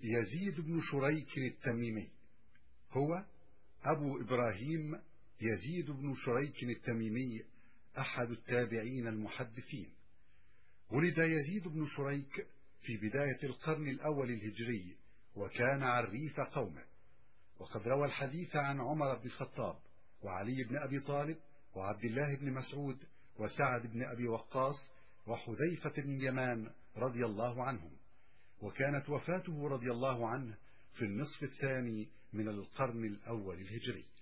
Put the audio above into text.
يزيد بن شريك التميمي هو أبو إبراهيم يزيد بن شريك التميمي، أحد التابعين المحدثين. ولد يزيد بن شريك في بداية القرن الأول الهجري، وكان عريف قومه، وقد روى الحديث عن عمر بن الخطاب وعلي بن أبي طالب وعبد الله بن مسعود وسعد بن أبي وقاص وحذيفة بن اليمان رضي الله عنهم. وكانت وفاته رضي الله عنه في النصف الثاني من القرن الأول الهجري.